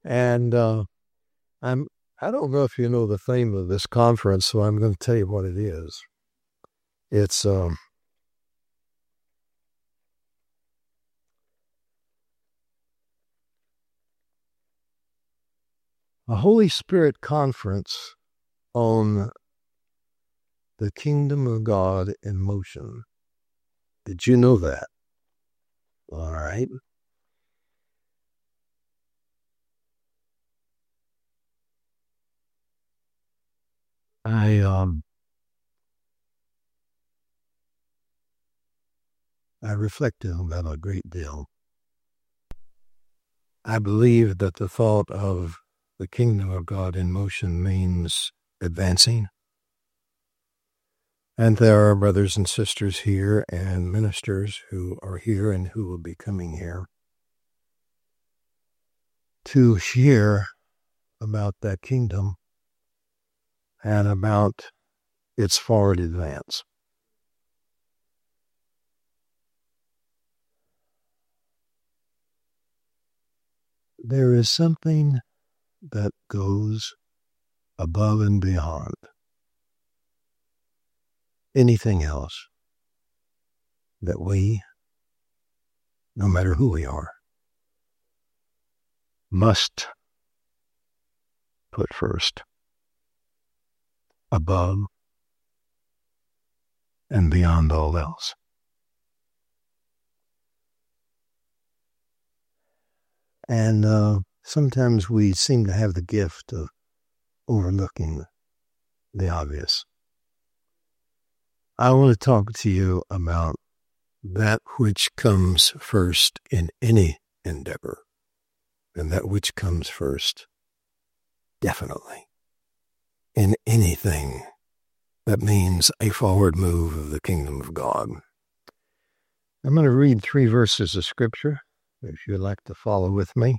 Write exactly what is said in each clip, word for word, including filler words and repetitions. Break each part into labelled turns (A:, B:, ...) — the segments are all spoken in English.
A: And uh, I'm, I don't know if you know the theme of this conference, so I'm going to tell you what it is. It's um, a Holy Spirit conference on the kingdom of God in motion. Did you know that? All right. I um I reflected on that a great deal. I believe that the thought of the kingdom of God in motion means advancing. And there are brothers and sisters here and ministers who are here and who will be coming here to hear about that kingdom and about its forward advance. There is something that goes above and beyond anything else that we, no matter who we are, must put first, above and beyond all else. And uh, sometimes we seem to have the gift of overlooking the obvious. I want to talk to you about that which comes first in any endeavor, and that which comes first, definitely, in anything that means a forward move of the kingdom of God. I'm going to read three verses of Scripture, if you'd like to follow with me.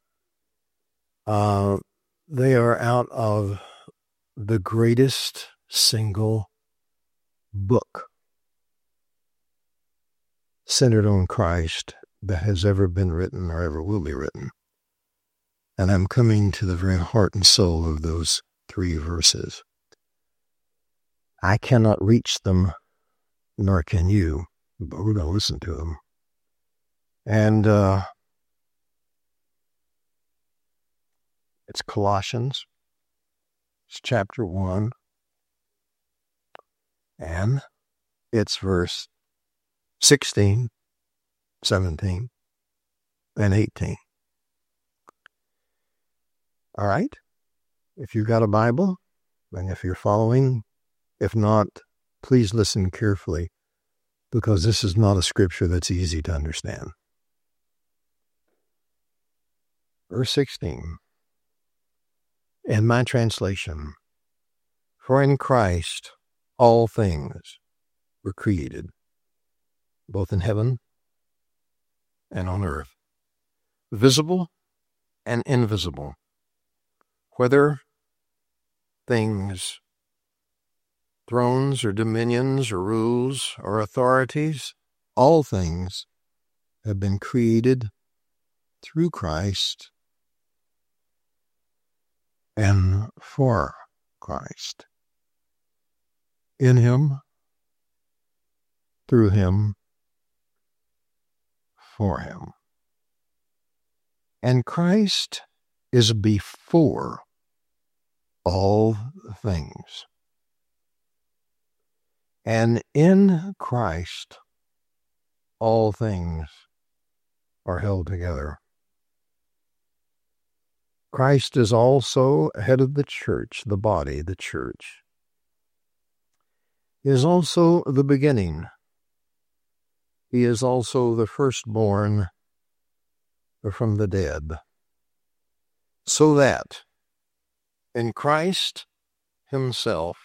A: Uh, they are out of the greatest single book centered on Christ that has ever been written or ever will be written. And I'm coming to the very heart and soul of those three verses. I cannot reach them, nor can you, but we're going to listen to them. And uh, it's Colossians, it's chapter one, and it's verse sixteen, seventeen, and eighteen. All right? If you've got a Bible, and if you're following, if not, please listen carefully, because this is not a scripture that's easy to understand. Verse sixteen. In my translation, for in Christ all things were created, both in heaven and on earth, visible and invisible, whether things, thrones or dominions or rules or authorities, all things have been created through Christ and for Christ. In him, through him, for him. And Christ is before all things. And in Christ, all things are held together. Christ is also head of the church, the body, the church. He is also the beginning. He is also the firstborn from the dead, so that in Christ himself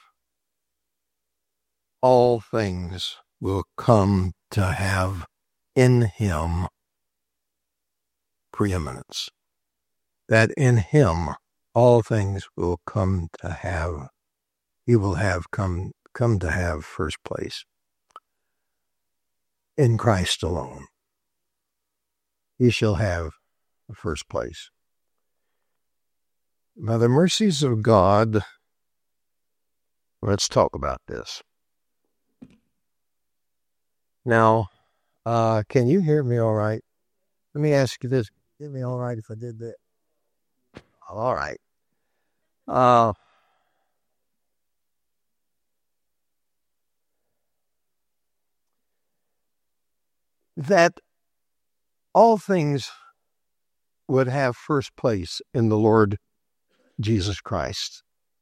A: all things will come to have in him preeminence. That in him all things will come to have, he will have come, come to have first place. In Christ alone, he shall have first place. By the mercies of God, let's talk about this. Now, uh, can you hear me all right? Let me ask you this. Hear me all right if I did that? All right. Uh, that all things would have first place in the Lord Jesus Christ.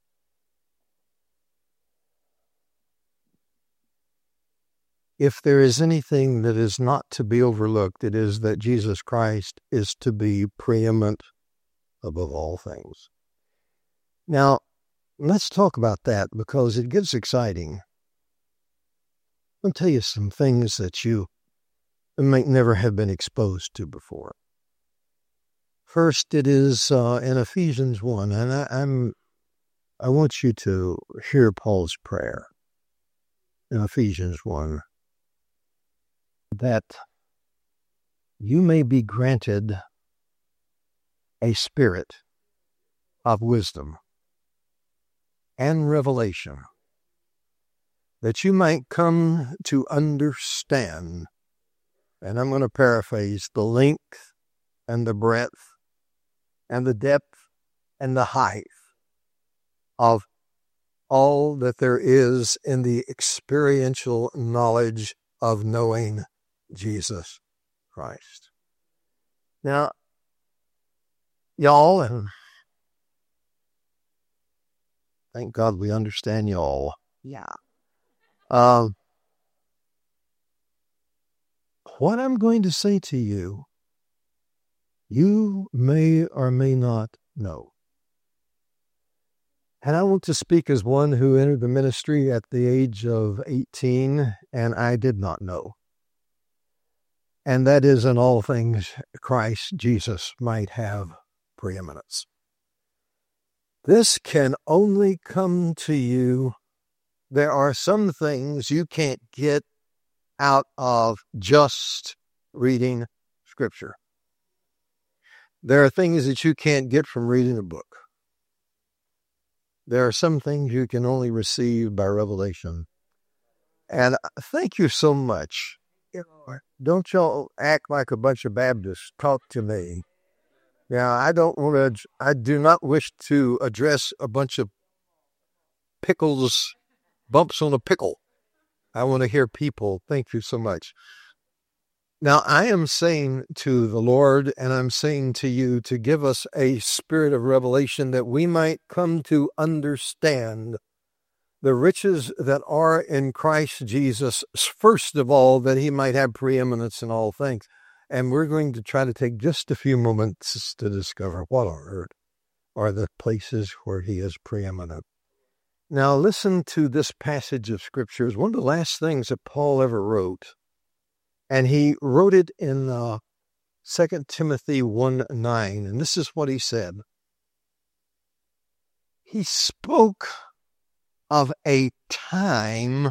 A: If there is anything that is not to be overlooked, it is that Jesus Christ is to be preeminent above all things. Now, let's talk about that because it gets exciting. I'll tell you some things that you might never have been exposed to before. First, it is uh, in Ephesians one, and I, I'm, I want you to hear Paul's prayer in Ephesians one, that you may be granted a spirit of wisdom and revelation, that you might come to understand, and I'm going to paraphrase, the length and the breadth and the depth and the height of all that there is in the experiential knowledge of knowing Jesus Christ. Now, y'all, and thank God we understand y'all. Yeah. Um, what I'm going to say to you, you may or may not know. And I want to speak as one who entered the ministry at the age of eighteen, and I did not know. And that is in all things Christ Jesus might have preeminence. This can only come to you. There are some things you can't get out of just reading Scripture. There are things that you can't get from reading a book. There are some things you can only receive by revelation. And thank you so much. You know, don't y'all act like a bunch of Baptists. Talk to me. Yeah, I don't want to, I do not wish to address a bunch of pickles, bumps on a pickle. I want to hear people. Thank you so much. Now, I am saying to the Lord, and I'm saying to you, to give us a spirit of revelation that we might come to understand the riches that are in Christ Jesus, first of all, that he might have preeminence in all things. And we're going to try to take just a few moments to discover what on earth are the places where he is preeminent. Now, listen to this passage of Scripture. It's one of the last things that Paul ever wrote. And he wrote it in uh, Second Timothy one nine. And this is what he said. He spoke of a time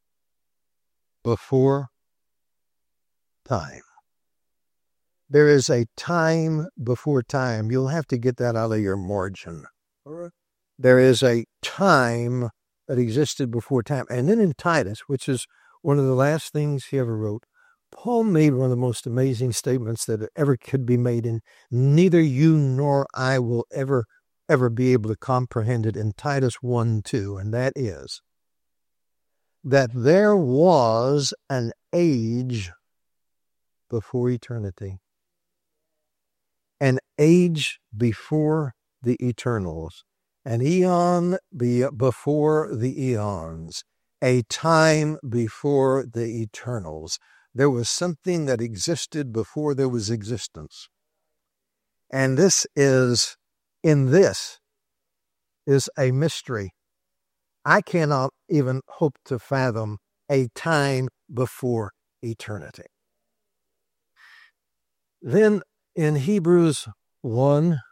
A: before time. There is a time before time. You'll have to get that out of your margin. There is a time that existed before time. And then in Titus, which is one of the last things he ever wrote, Paul made one of the most amazing statements that ever could be made, and neither you nor I will ever, ever be able to comprehend it, in Titus one two, and that is that there was an age before eternity, an age before the eternals, an eon be before the eons, a time before the eternals. There was something that existed before there was existence. And this is, in this, is a mystery. I cannot even hope to fathom a time before eternity. Then in Hebrews one,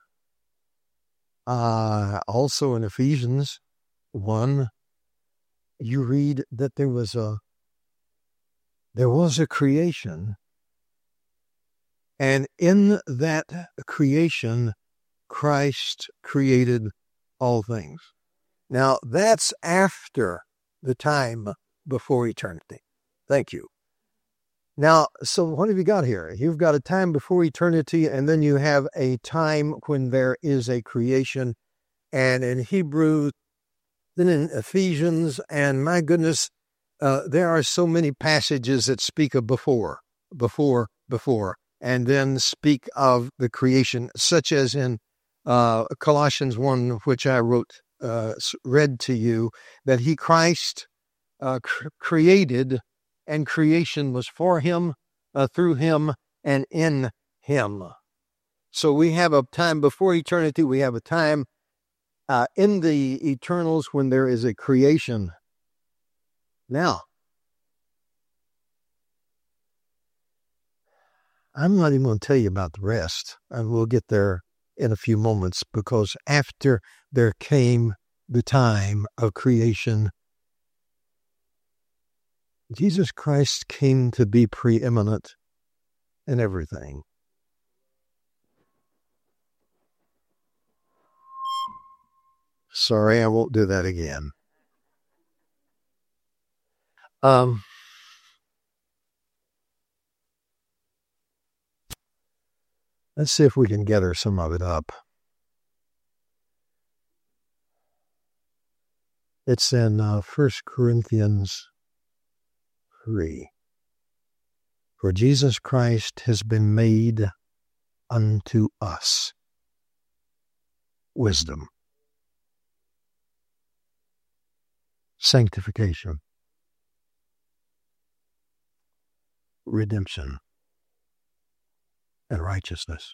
A: uh, also in Ephesians one, you read that there was a There was a creation, and in that creation, Christ created all things. Now, that's after the time before eternity. Thank you. Now, so what have you got here? You've got a time before eternity, and then you have a time when there is a creation. And in Hebrews, then in Ephesians, and my goodness, uh, there are so many passages that speak of before, before, before, and then speak of the creation, such as in uh, Colossians one, which I wrote, uh, read to you, that he, Christ, uh, cr- created, and creation was for him, uh, through him, and in him. So we have a time before eternity. We have a time uh, in the eternals when there is a creation. Now, I'm not even going to tell you about the rest, and we'll get there in a few moments, because after there came the time of creation, Jesus Christ came to be preeminent in everything. Sorry, I won't do that again. Um, let's see if we can gather some of it up. It's in uh, First Corinthians three. For Jesus Christ has been made unto us wisdom, sanctification, redemption, and righteousness.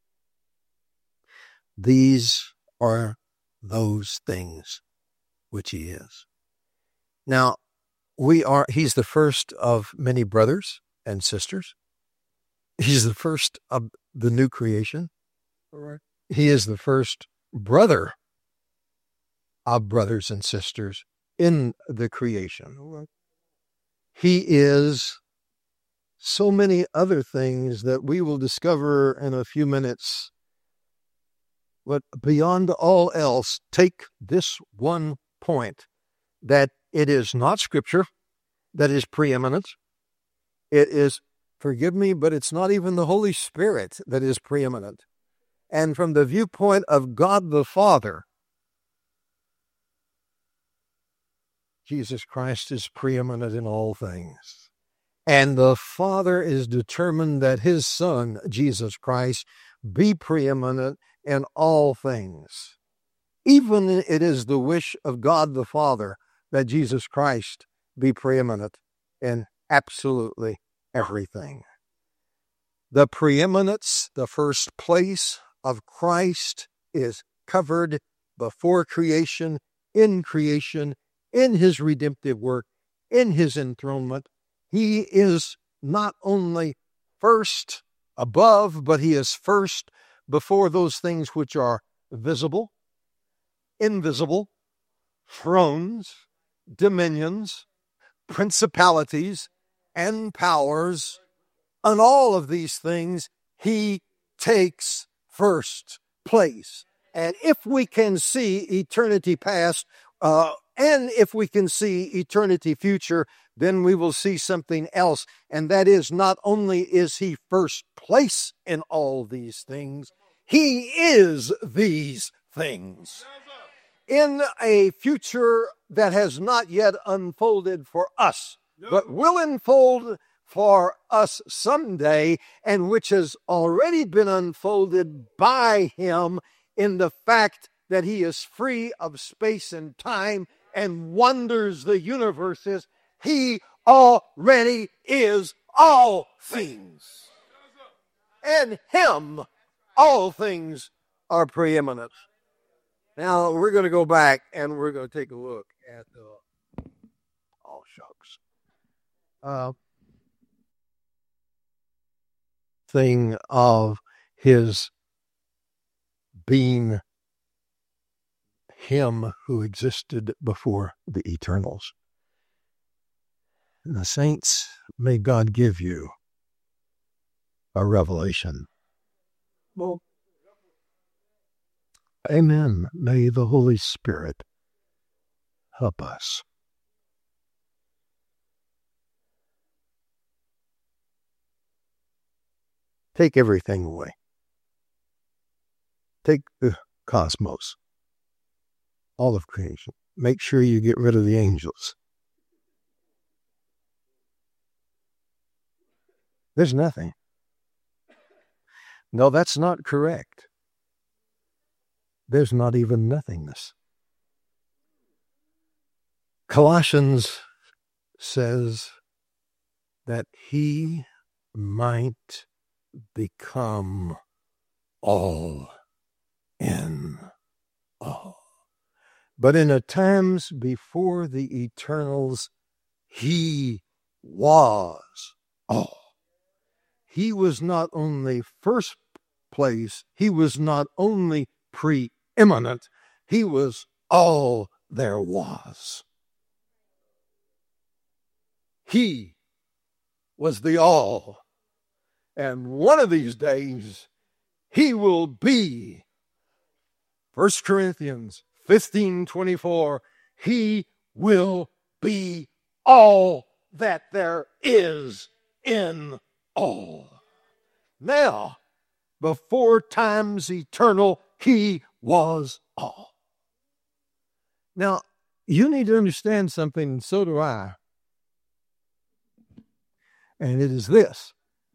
A: These are those things which he is. Now, we are, he's the first of many brothers and sisters. He's the first of the new creation. Right. He is the first brother of brothers and sisters in the creation. Right. He is so many other things that we will discover in a few minutes. But beyond all else, take this one point, that it is not Scripture that is preeminent. It is, forgive me, but it's not even the Holy Spirit that is preeminent. And from the viewpoint of God the Father, Jesus Christ is preeminent in all things. And the Father is determined that his Son, Jesus Christ, be preeminent in all things. Even it is the wish of God the Father that Jesus Christ be preeminent in absolutely everything. The preeminence, the first place of Christ, is covered before creation, in creation, in his redemptive work, in his enthronement. He is not only first above, but he is first before those things which are visible, invisible, thrones, dominions, principalities, and powers. On all of these things, he takes first place. And if we can see eternity past, uh, and if we can see eternity future, then we will see something else. And that is, not only is he first place in all these things, he is these things. In a future that has not yet unfolded for us, but will unfold for us someday, and which has already been unfolded by him in the fact that he is free of space and time and wonders the universes. He already is all things. And him, all things are preeminent. Now, we're going to go back and we're going to take a look at the, oh, shucks. Uh, thing of his being him who existed before the eternals. And the saints, may God give you a revelation. Well, Amen. May the Holy Spirit help us. Take everything away. Take the cosmos, all of creation. Make sure you get rid of the angels. There's nothing. No, that's not correct. There's not even nothingness. Colossians says that he might become all in all. But in the times before the eternals, he was all. He was not only first place, he was not only preeminent, he was all there was. He was the all. And one of these days, he will be, First Corinthians fifteen twenty-four, he will be all that there is in all. Now, before time's eternal, he was all. Now, you need to understand something, and so do I. And it is this,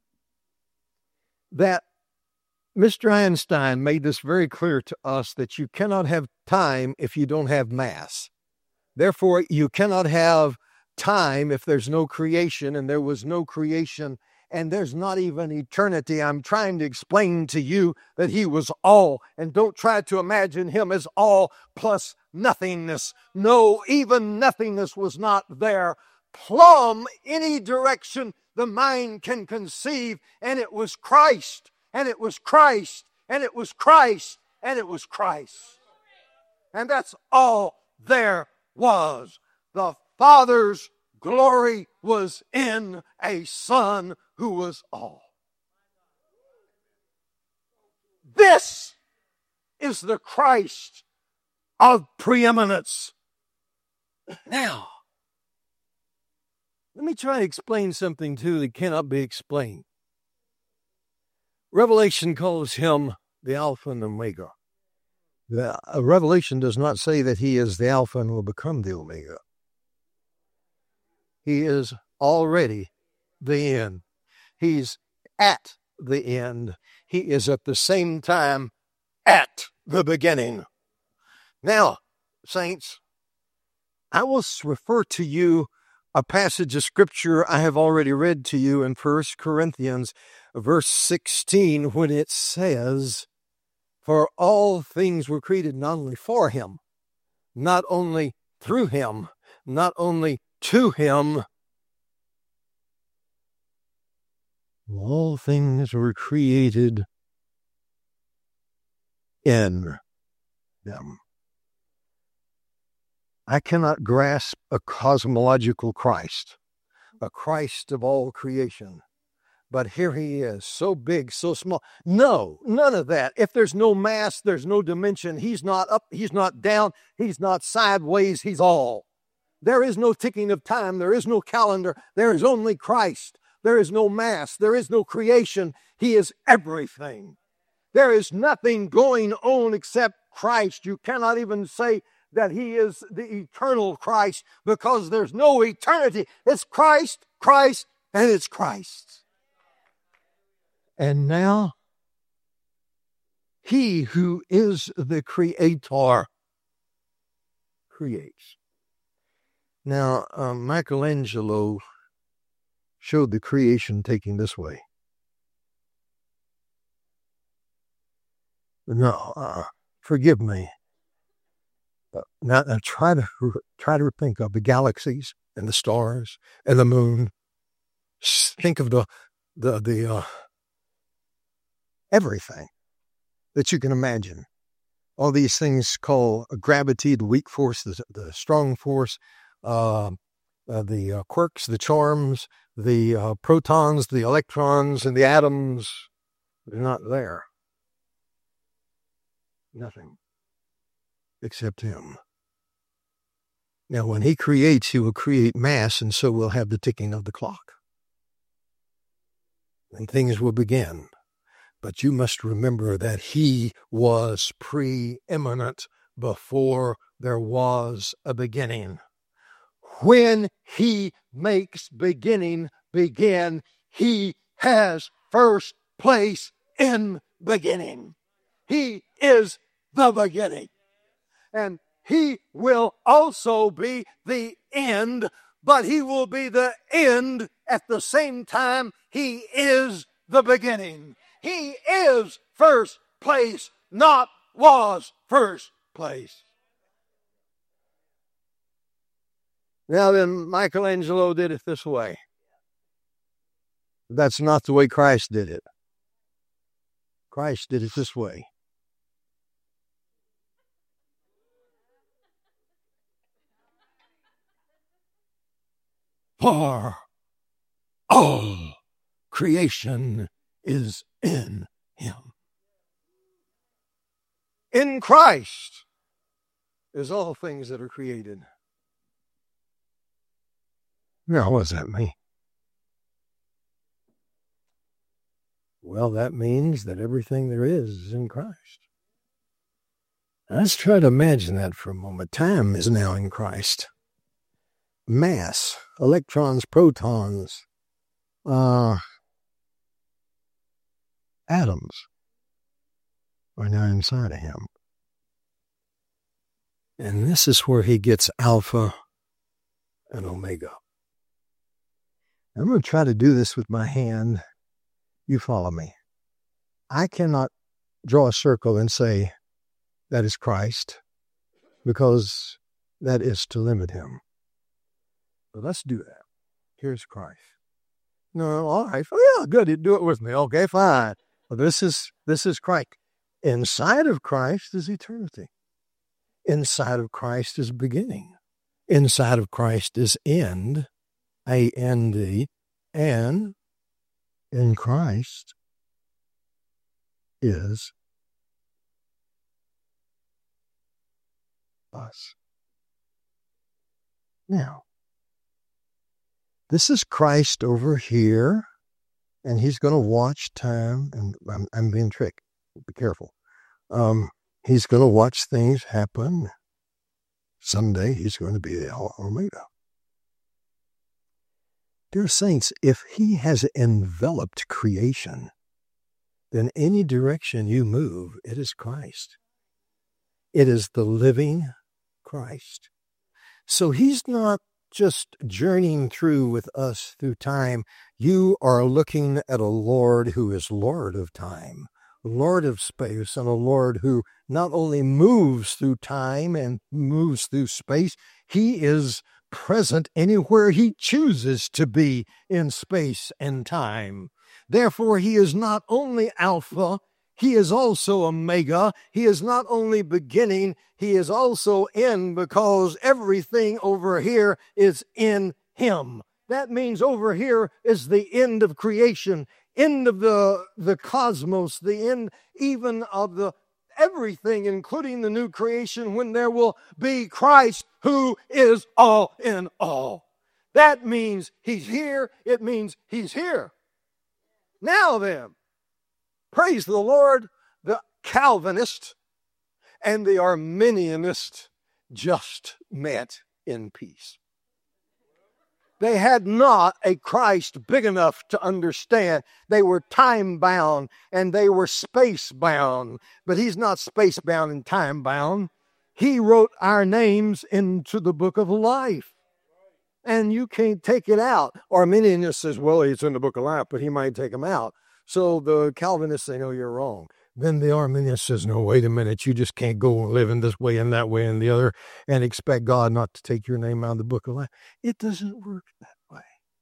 A: that Mister Einstein made this very clear to us, that you cannot have time if you don't have mass. Therefore, you cannot have time if there's no creation, and there was no creation, and there's not even eternity. I'm trying to explain to you that he was all, and don't try to imagine him as all plus nothingness. No, even nothingness was not there. Plumb any direction the mind can conceive, and it was Christ, and it was Christ, and it was Christ, and it was Christ. And that's all there was. The Father's glory was in a Son who was all. This is the Christ of preeminence. Now, let me try to explain something, too, that cannot be explained. Revelation calls him the Alpha and Omega. The uh, Revelation does not say that he is the Alpha and will become the Omega. He is already the end. He's at the end. He is at the same time at the beginning. Now, saints, I will refer to you a passage of scripture I have already read to you in First Corinthians, verse sixteen, when it says, for all things were created not only for him, not only through him, not only to him, all things were created in them. I cannot grasp a cosmological Christ, a Christ of all creation. But here he is, so big, so small. No, none of that. If there's no mass, there's no dimension. He's not up, he's not down, he's not sideways, he's all. There is no ticking of time, there is no calendar, there is only Christ. There is no mass, there is no creation. He is everything. There is nothing going on except Christ. You cannot even say that he is the eternal Christ, because there's no eternity. It's Christ, Christ, and it's Christ. And now, he who is the creator creates. Now, uh, Michelangelo showed the creation taking this way. No, uh, forgive me. Uh, now, now try to try to think of the galaxies and the stars and the moon. Think of the the the uh, everything that you can imagine. All these things called gravity, the weak force, the, the strong force, uh, uh, the uh, quirks, the charms, the uh, protons, the electrons, and the atoms. They're not there. Nothing. except him. Now, when he creates, he will create mass, and so we'll have the ticking of the clock. And things will begin. But you must remember that he was preeminent before there was a beginning. When he makes beginning begin, he has first place in beginning. He is the beginning. And he will also be the end, but he will be the end at the same time he is the beginning. He is first place, not was first place. Now then, Michelangelo did it this way. That's not the way Christ did it. Christ did it this way. For all creation is in him. In Christ is all things that are created. Now, what does that mean? Well, that means that everything there is is in Christ. Let's try to imagine that for a moment. Time is now in Christ. Mass, electrons, protons, uh, atoms are now inside of him. And this is where he gets Alpha and Omega. I'm going to try to do this with my hand. You follow me. I cannot draw a circle and say that is Christ, because that is to limit him. But let's do that. Here's Christ. No, all right. Oh, yeah, good. You do it with me. Okay, fine. Well, this is this is Christ. Inside of Christ is eternity. Inside of Christ is beginning. Inside of Christ is end, A N D, and in Christ is us. Now, this is Christ over here, and he's going to watch time, and I'm, I'm being tricked. Be careful. Um, he's going to watch things happen. Someday he's going to be the Alpha Omega. Dear saints, if he has enveloped creation, then any direction you move, it is Christ. It is the living Christ. So he's not just journeying through with us through time. You are looking at a Lord who is Lord of time, Lord of space, and a Lord who not only moves through time and moves through space, he is present anywhere he chooses to be in space and time. Therefore, he is not only Alpha, he is also Omega. He is not only beginning, he is also end, because everything over here is in him. That means over here is the end of creation, end of the, the cosmos, the end even of the everything, including the new creation, when there will be Christ who is all in all. That means he's here. It means he's here. Now then, praise the Lord, the Calvinist and the Arminianist just met in peace. They had not a Christ big enough to understand. They were time-bound and they were space-bound. But he's not space-bound and time-bound. He wrote our names into the book of life. And you can't take it out. Arminianist says, well, it's in the book of life, but he might take them out. So the Calvinists say, no, you're wrong. Then the Arminianist says, no, wait a minute. You just can't go living this way and that way and the other and expect God not to take your name out of the book of life. It doesn't work that way.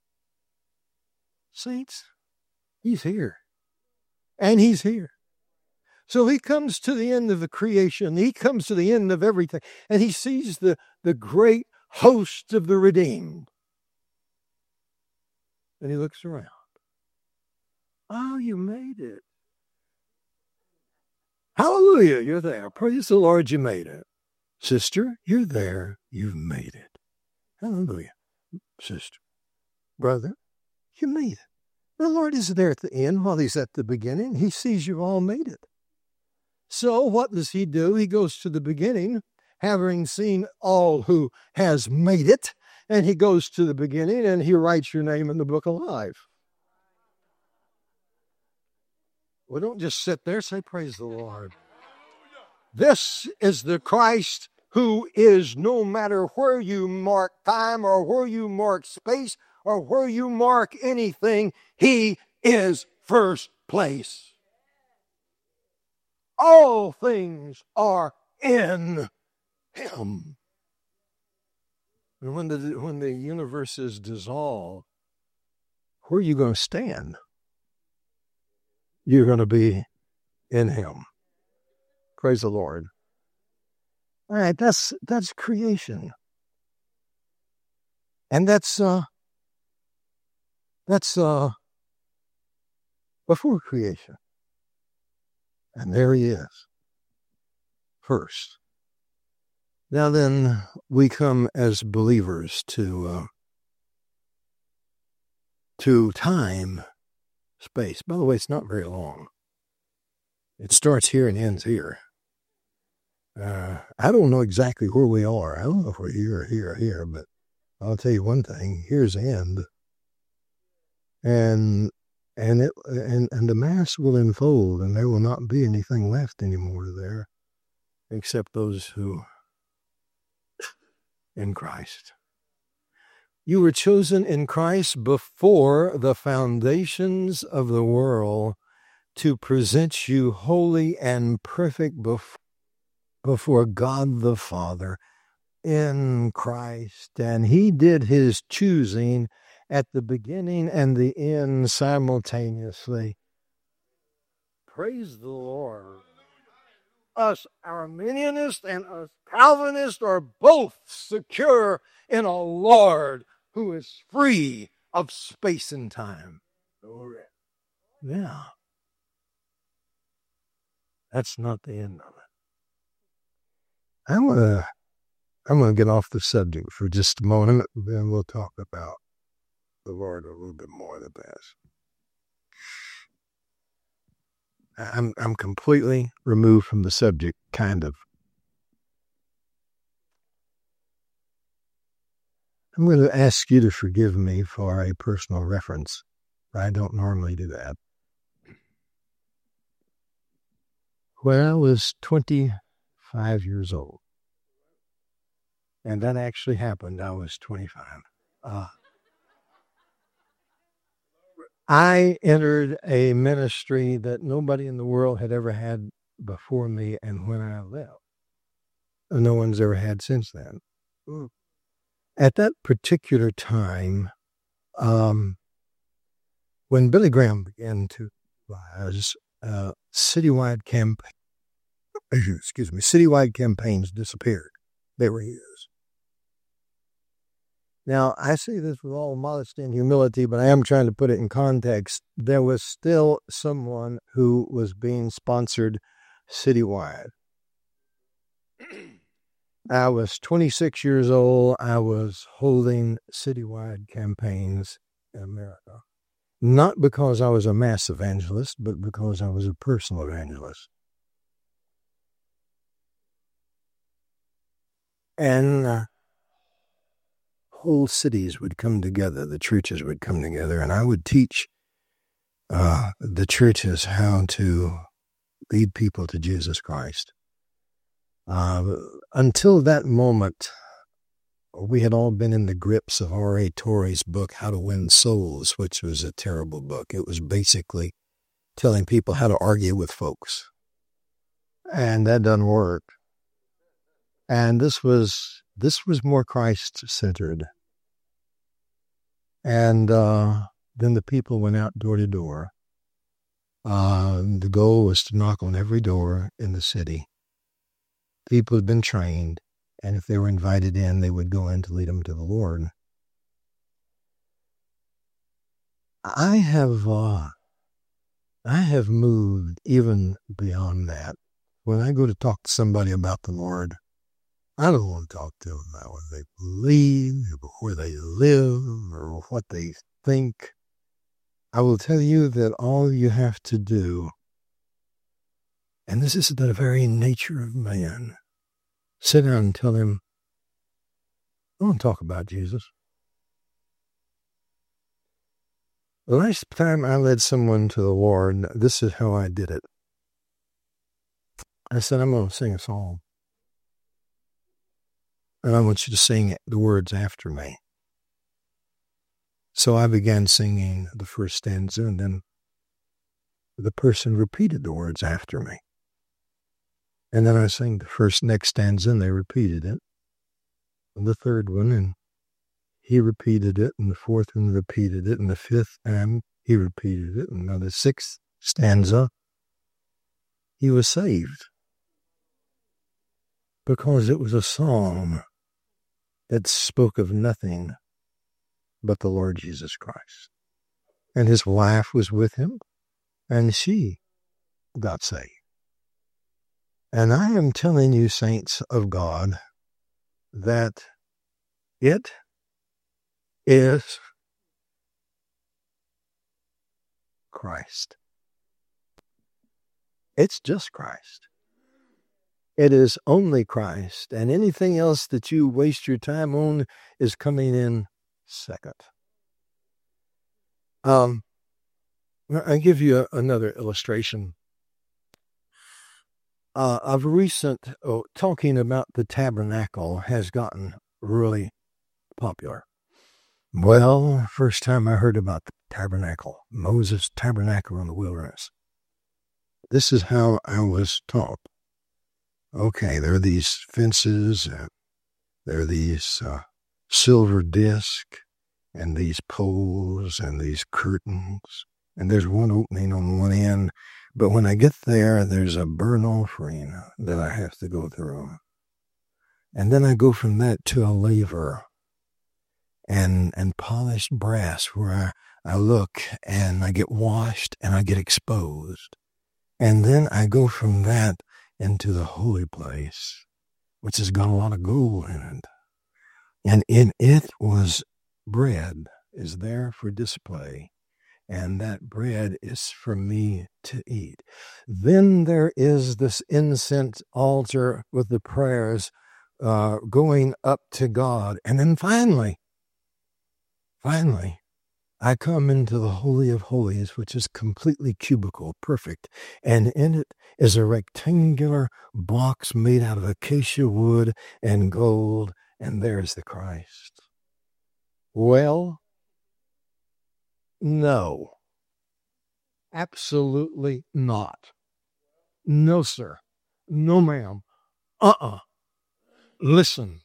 A: Saints, he's here. And he's here. So he comes to the end of the creation. He comes to the end of everything. And he sees the, the great host of the redeemed. And he looks around. Oh, you made it. Hallelujah, you're there. Praise the Lord, you made it. Sister, you're there. You've made it. Hallelujah. Sister, brother, you made it. The Lord is there at the end while he's at the beginning. He sees you've all made it. So what does he do? He goes to the beginning, having seen all who has made it, and he goes to the beginning and he writes your name in the book of life. Well, don't just sit there. Say, praise the Lord. This is the Christ who is, no matter where you mark time or where you mark space or where you mark anything, he is first place. All things are in him. And when the, when the universe is dissolved, where are you going to stand? You're going to be in him. Praise the Lord. All right, that's that's creation. And that's uh that's uh before creation. And there he is. First. Now then, we come as believers to uh, to time, space. By the way, it's not very long. It starts here and ends here. Uh, I don't know exactly where we are. I don't know if we're here or here or here, but I'll tell you one thing. Here's the end. And and it and, and the mass will unfold, and there will not be anything left anymore there, except those who in Christ. You were chosen in Christ before the foundations of the world to present you holy and perfect before, before God the Father in Christ. And he did his choosing at the beginning and the end simultaneously. Praise the Lord. Us Arminianists and us Calvinists are both secure in a Lord who is free of space and time. Yeah. That's not the end of it. I'm gonna, I'm gonna get off the subject for just a moment, then we'll talk about the Lord a little bit more than this. I'm I'm completely removed from the subject, kind of. I'm going to ask you to forgive me for a personal reference. I don't normally do that. When I was twenty-five years old, and that actually happened, I was twenty-five. Uh, I entered a ministry that nobody in the world had ever had before me, and when I left, no one's ever had since then. Mm. At that particular time, um, when Billy Graham began to rise, uh, citywide campaign, excuse me, citywide campaigns disappeared. They were his. Now, I say this with all modesty and humility, but I am trying to put it in context. There was still someone who was being sponsored citywide. I was twenty-six years old. I was holding citywide campaigns in America. Not because I was a mass evangelist, but because I was a personal evangelist. And uh, whole cities would come together, the churches would come together, and I would teach uh, the churches how to lead people to Jesus Christ. Uh, until that moment, we had all been in the grips of R A Torrey's book, How to Win Souls, which was a terrible book. It was basically telling people how to argue with folks. And that doesn't work. And this was this was more Christ-centered. And uh, then the people went out door to door. Uh, the goal was to knock on every door in the city. People had been trained, and if they were invited in, they would go in to lead them to the Lord. I have, uh, I have moved even beyond that. When I go to talk to somebody about the Lord, I don't want to talk to them about what they believe, or where they live, or what they think. I will tell you that all you have to do, and this is the very nature of man, sit down and tell him, I want to talk about Jesus. The last time I led someone to the Lord, this is how I did it. I said, I'm going to sing a song. And I want you to sing the words after me. So I began singing the first stanza, and then the person repeated the words after me. And then I sang the first next stanza, and they repeated it. And the third one, and he repeated it, and the fourth one repeated it, and the fifth time he repeated it, and now the sixth stanza, he was saved. Because it was a song that spoke of nothing but the Lord Jesus Christ. And his wife was with him, and she got saved. And I am telling you, saints of God, that it is Christ. It's just Christ. It is only Christ, and anything else that you waste your time on is coming in second. Um, I'll give you a, another illustration. Uh, of recent, oh, talking about the tabernacle has gotten really popular. Well, first time I heard about the tabernacle, Moses' tabernacle in the wilderness. This is how I was taught. Okay, there are these fences, uh, there are these uh, silver discs, and these poles, and these curtains, and there's one opening on one end. But when I get there, there's a burnt offering that I have to go through. And then I go from that to a laver and and polished brass where I, I look and I get washed and I get exposed. And then I go from that into the holy place, which has got a lot of gold in it. And in it was bread, is there for display. And that bread is for me to eat. Then there is this incense altar with the prayers uh, going up to God. And then finally, finally, I come into the Holy of Holies, which is completely cubical, perfect. And in it is a rectangular box made out of acacia wood and gold. And there's the Christ. Well, no. Absolutely not. No, sir. No, ma'am. Uh-uh. Listen.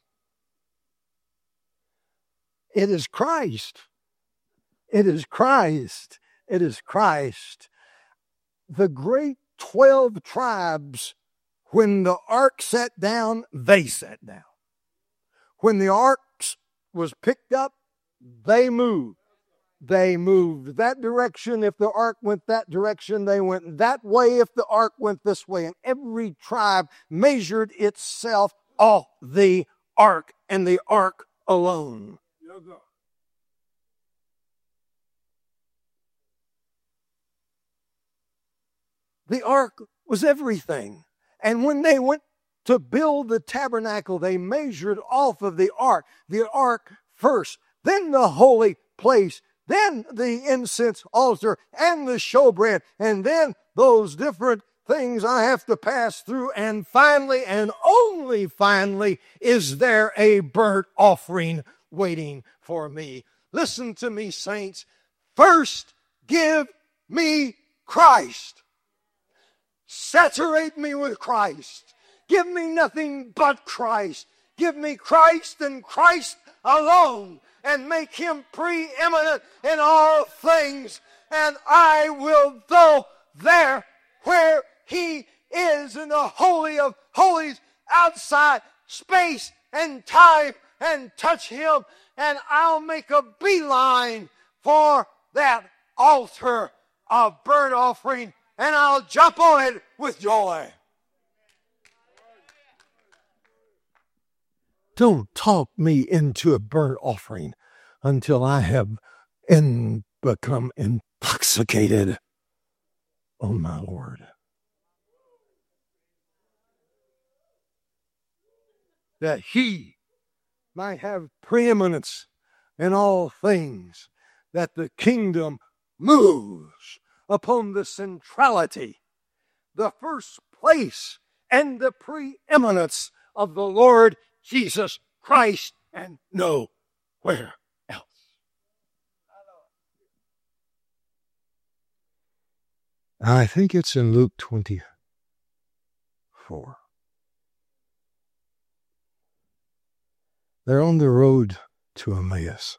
A: It is Christ. It is Christ. It is Christ. The great twelve tribes, when the ark sat down, they sat down. When the ark was picked up, they moved. They moved that direction. If the ark went that direction, they went that way. If the ark went this way, and every tribe measured itself off the ark and the ark alone. The ark was everything. And when they went to build the tabernacle, they measured off of the ark. The ark first, then the holy place, then the incense altar and the showbread, and then those different things I have to pass through. And finally, and only finally, is there a burnt offering waiting for me. Listen to me, saints. First, give me Christ. Saturate me with Christ. Give me nothing but Christ. Give me Christ and Christ alone, and make him preeminent in all things. And I will go there where he is in the Holy of Holies, outside space and time, and touch him. And I'll make a beeline for that altar of burnt offering, and I'll jump on it with joy. don't talk me into a burnt offering until I have in, become intoxicated on my Lord. That he might have preeminence in all things, that the kingdom moves upon the centrality, the first place, and the preeminence of the Lord Jesus Christ, and nowhere else. I think it's in Luke twenty-four. They're on the road to Emmaus.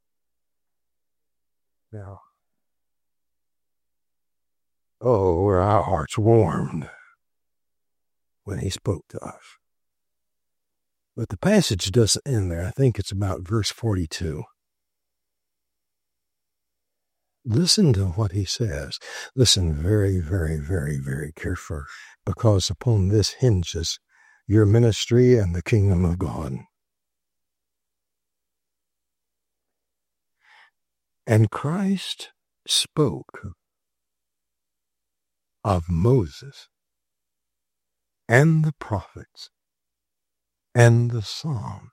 A: Now, oh, were our hearts warmed when he spoke to us. But the passage doesn't end there. I think it's about verse forty-two. Listen to what he says. Listen very, very, very, very carefully, because upon this hinges your ministry and the kingdom of God. And Christ spoke of Moses and the prophets and the Psalms.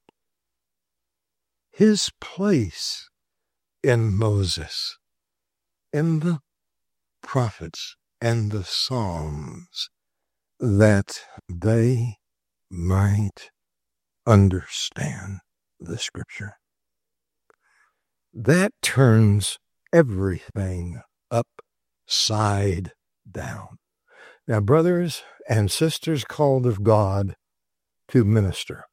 A: His place in Moses, in the prophets and the Psalms, that they might understand the Scripture. That turns everything upside down. Now, brothers and sisters called of God to minister.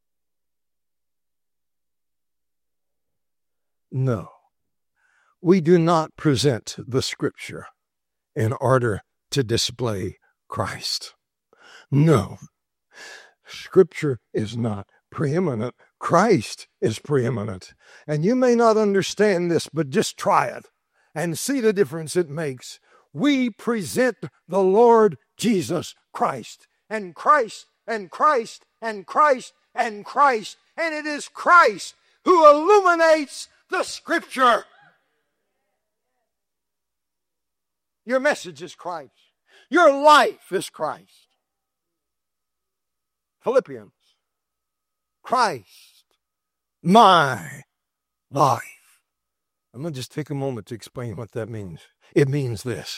A: No, we do not present the Scripture in order to display Christ. No, Scripture is not preeminent. Christ is preeminent. And you may not understand this, but just try it and see the difference it makes. We present the Lord Jesus Christ, and Christ, and Christ, and Christ, and Christ, and it is Christ who illuminates the Scripture. Your message is Christ. Your life is Christ. Philippians, Christ, my life. I'm going to just take a moment to explain what that means. It means this.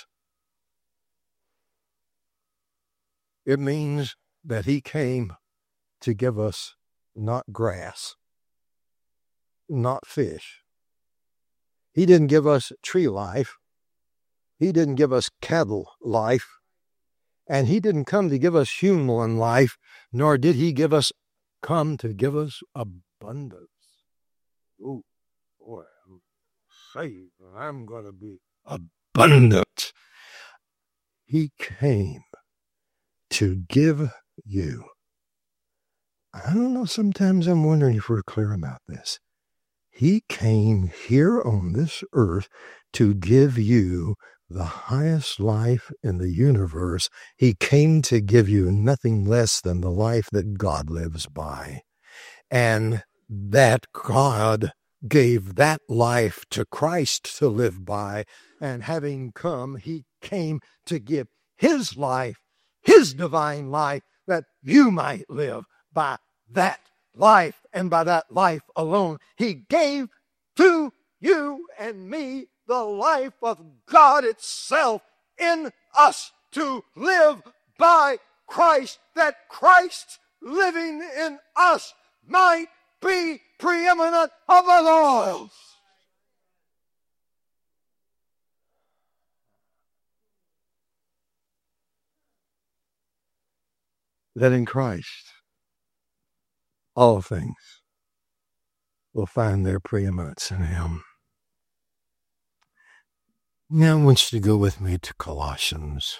A: It means that he came to give us not grass, not fish. He didn't give us tree life. He didn't give us cattle life. And he didn't come to give us human life, nor did he give us come to give us abundance. Oh, boy, I'm saved. I'm going to be abundant. He came to give you. I don't know, sometimes I'm wondering if we're clear about this. He came here on this earth to give you the highest life in the universe. He came to give you nothing less than the life that God lives by. And that God gave that life to Christ to live by. And having come, he came to give his life, his divine life, that you might live by that life, and by that life alone. He gave to you and me the life of God itself in us to live by Christ, that Christ living in us might be preeminent of all else. That in Christ all things will find their preeminence in him. Now I want you to go with me to Colossians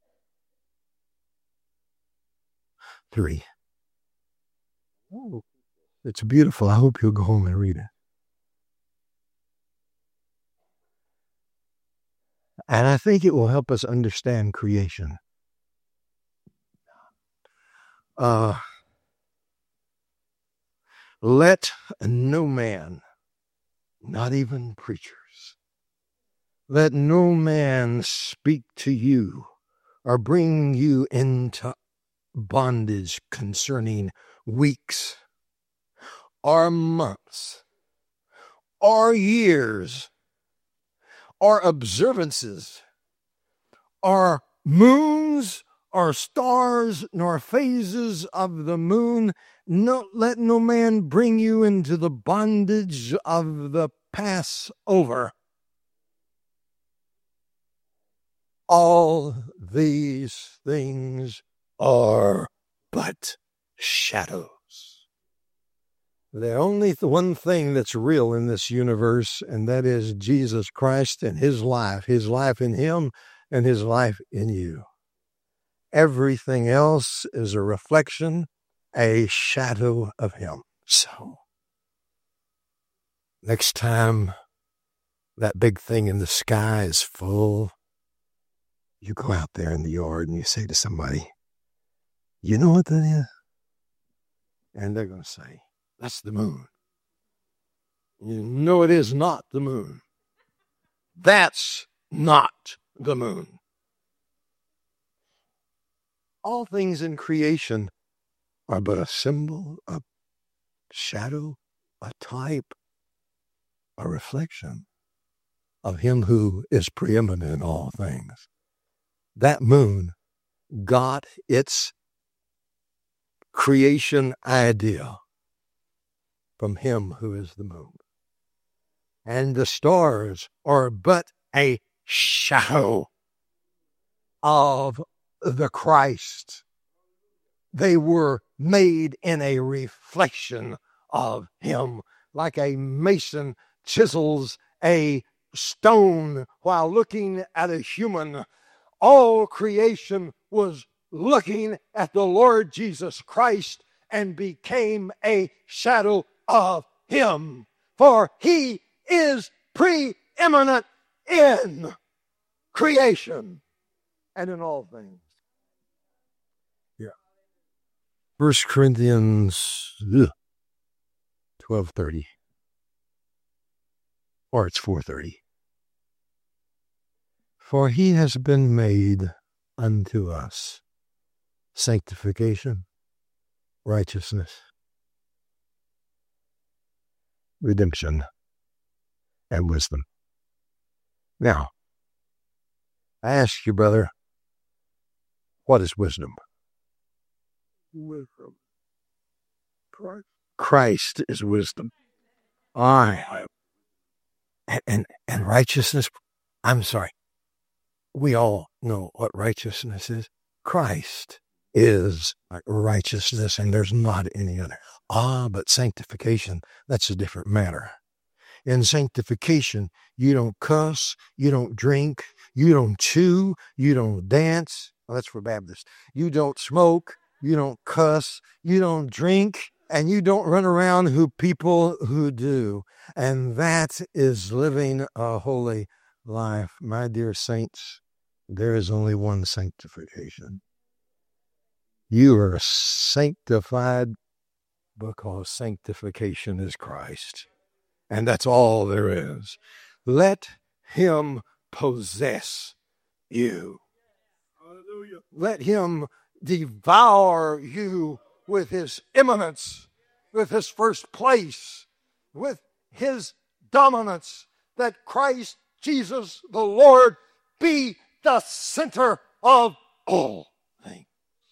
A: three. Oh, it's beautiful. I hope you'll go home and read it. And I think it will help us understand creation. Uh, Let no man, not even preachers, let no man speak to you or bring you into bondage concerning weeks or months or years or observances or moons or stars nor phases of the moon. No, let no man bring you into the bondage of the Passover. All these things are but shadows. The only th- one thing that's real in this universe, and that is Jesus Christ and his life, his life in him and his life in you. Everything else is a reflection, a shadow of him. So, next time that big thing in the sky is full, you go out there in the yard and you say to somebody, you know what that is? And they're going to say, that's the moon. You know it is not the moon. That's not the moon. All things in creation are but a symbol, a shadow, a type, a reflection of him who is preeminent in all things. That moon got its creation idea from him who is the moon. And the stars are but a shadow of the Christ. They were made in a reflection of him, like a mason chisels a stone while looking at a human. All creation was looking at the Lord Jesus Christ and became a shadow of him, for he is preeminent in creation and in all things. Yeah. First Corinthians twelve thirty, or it's four thirty. For he has been made unto us sanctification, righteousness, redemption, and wisdom. Now, I ask you, brother, what is wisdom? Wisdom. Christ. Christ is wisdom. I and, and and righteousness. I'm sorry. We all know what righteousness is. Christ is righteousness, and there's not any other. Ah, but sanctification, that's a different matter. In sanctification, you don't cuss, you don't drink, you don't chew, you don't dance. Well, that's for Baptists. You don't smoke, you don't cuss, you don't drink, and you don't run around who people who do. And that is living a holy life. My dear saints, there is only one sanctification. You are sanctified because sanctification is Christ. And that's all there is. Let him possess you. Hallelujah. Let him devour you with his eminence, with his first place, with his dominance, that Christ Jesus the Lord be the center of all things.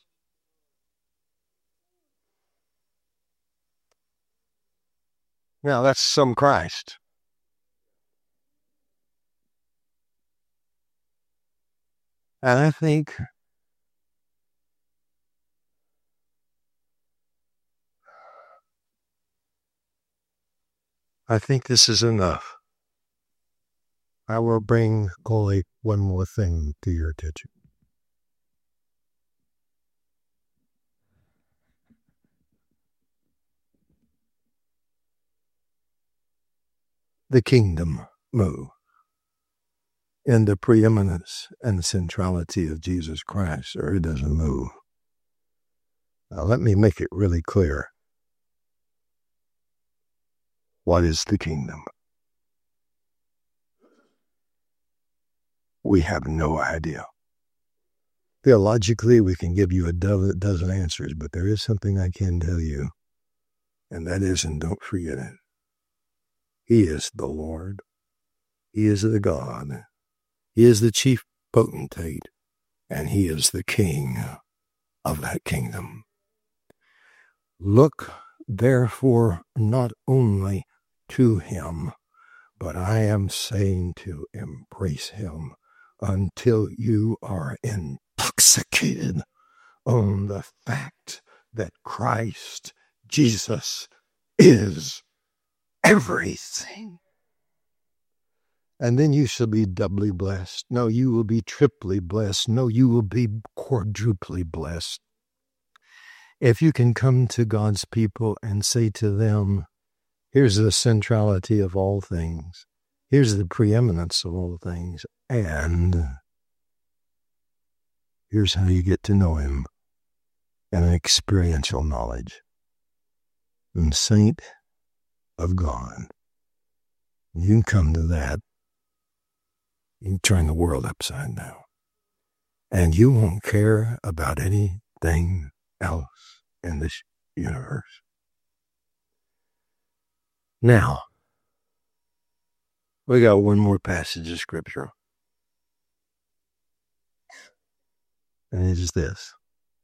A: Now, that's some Christ. And I think I think this is enough. I will bring only one more thing to your attention. The kingdom move in the preeminence and centrality of Jesus Christ, or it doesn't move. Now, let me make it really clear. What is the kingdom? We have no idea. Theologically, we can give you a do- dozen answers, but there is something I can tell you, and that is, and don't forget it, He is the Lord. He is the God. He is the chief potentate, and He is the King of that kingdom. Look, therefore, not only to Him, but I am saying to embrace Him until you are intoxicated on the fact that Christ Jesus is everything. And then you shall be doubly blessed. No, you will be triply blessed. No, you will be quadruply blessed. If you can come to God's people and say to them, here's the centrality of all things. Here's the preeminence of all things. And here's how you get to know Him in an experiential knowledge. And saint of God. You can come to that. You can turn the world upside down. And you won't care about anything else in this universe. Now, we got one more passage of Scripture. And it is this.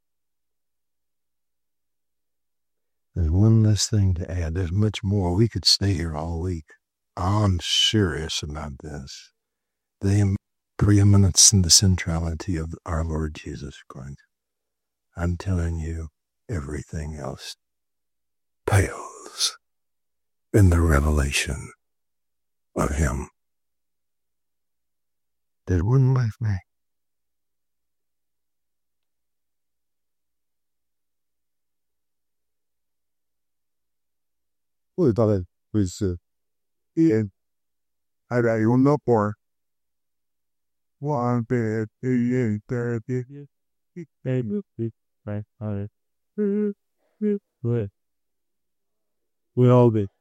A: There's one less thing to add. There's much more. We could stay here all week. I'm serious about this. The preeminence and the centrality of our Lord Jesus Christ. I'm telling you, everything else pales in the revelation of Him. There's one last thing. Well, I thought it was uh, Ian. I don't know for one bit, Ian, thirty. We all be.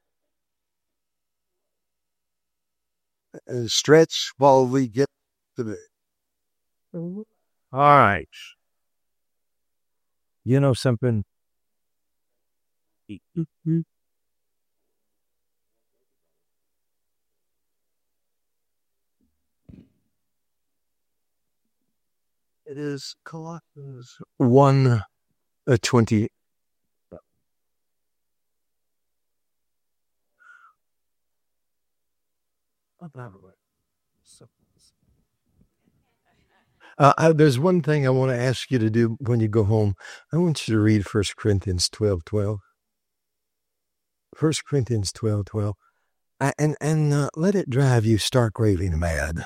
A: Stretch while we get to it. All right. You know something? It is Colossians one twenty. Uh, I, there's one thing I want to ask you to do when you go home. I want you to read First Corinthians twelve twelve. First Corinthians twelve twelve. I, and and uh, let it drive you stark raving mad.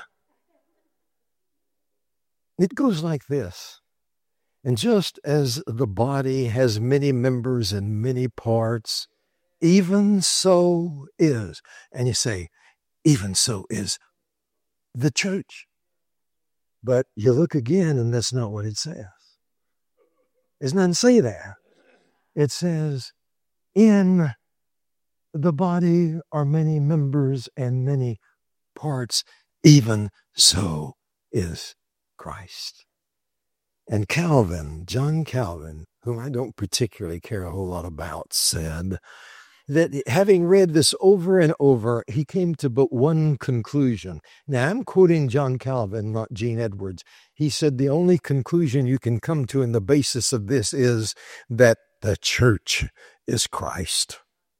A: It goes like this. And just as the body has many members and many parts, even so is. And you say, even so is the church. But you look again, and that's not what it says. It doesn't say that. It says, in the body are many members and many parts, even so is Christ. And Calvin, John Calvin, whom I don't particularly care a whole lot about, said that having read this over and over, he came to but one conclusion. Now, I'm quoting John Calvin, not Gene Edwards. He said the only conclusion you can come to in the basis of this is that the church is Christ.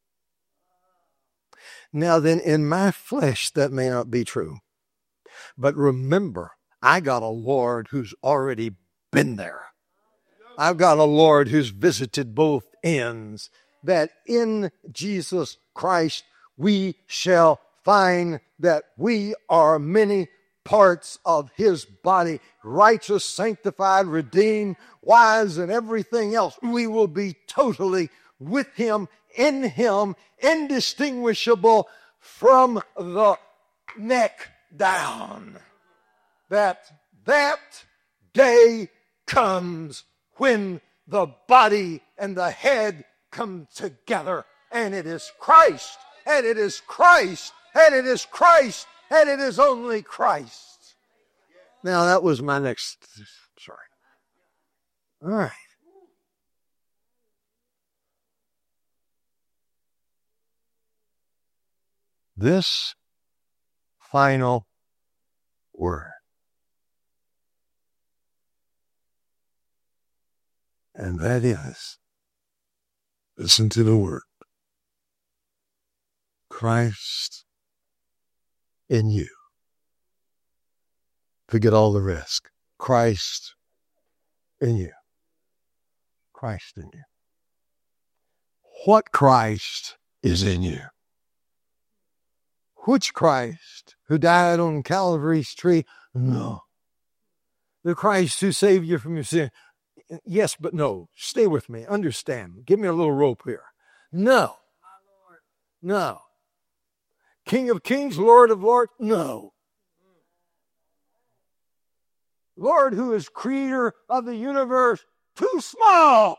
A: Now then, in my flesh, that may not be true. But remember, I got a Lord who's already been there. I've got a Lord who's visited both ends, that in Jesus Christ we shall find that we are many parts of His body, righteous, sanctified, redeemed, wise, and everything else. We will be totally with Him, in Him, indistinguishable from the neck down. That that day comes when the body and the head come together, and it is Christ and it is Christ, and it is Christ, and it is only Christ. Now that was my next, sorry. All right. This final word. And that is, listen to the word, Christ in you. Forget all the rest. Christ in you. Christ in you. What Christ is in you? Which Christ who died on Calvary's tree? No. The Christ who saved you from your sin. Yes, but no. Stay with me. Understand. Give me a little rope here. No. No. King of kings, Lord of lords? No. Lord who is creator of the universe? Too small.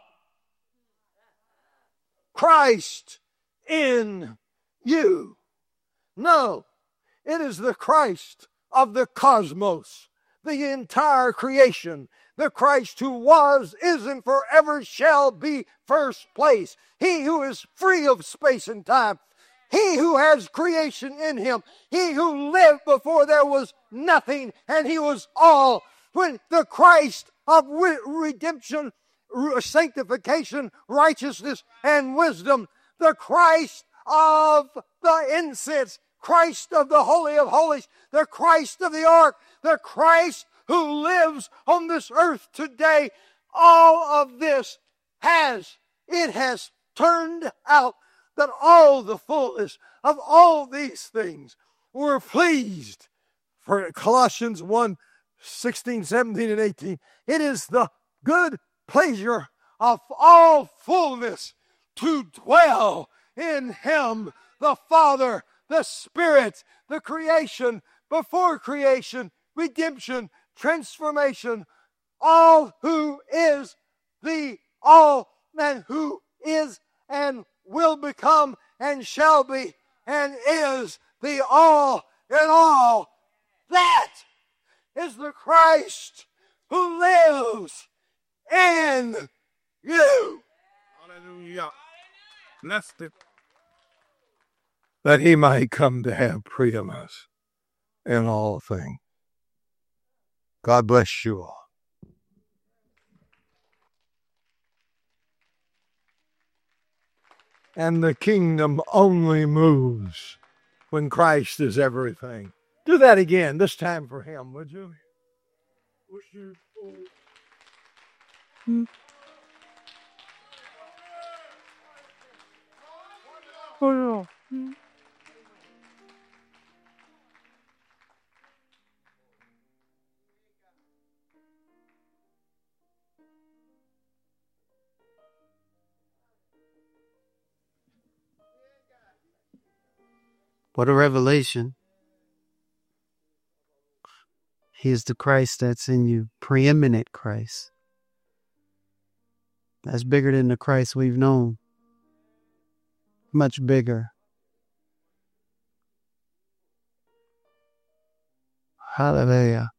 A: Christ in you. No, it is the Christ of the cosmos, the entire creation, the Christ who was, is, and forever shall be first place. He who is free of space and time. He who has creation in him. He who lived before there was nothing, and he was all. When the Christ of redemption, sanctification, righteousness, and wisdom, the Christ of the incense, Christ of the Holy of Holies, the Christ of the ark, the Christ who lives on this earth today. All of this has, it has turned out that all the fullness of all these things were pleased. For Colossians one, sixteen, seventeen, and eighteen, it is the good pleasure of all fullness to dwell in him, the Father, the Spirit, the creation, before creation, redemption, transformation, all who is the all, and who is and will become and shall be and is the all in all. That is the Christ who lives in you.
B: Hallelujah. Blessed it.
A: That he might come to have preeminence in all things. God bless you all. And the kingdom only moves when Christ is everything. Do that again, this time for him, would you?
B: Hmm. Oh, no. Hmm.
C: What a revelation. He is the Christ that's in you, preeminent Christ. That's bigger than the Christ we've known. Much bigger. Hallelujah.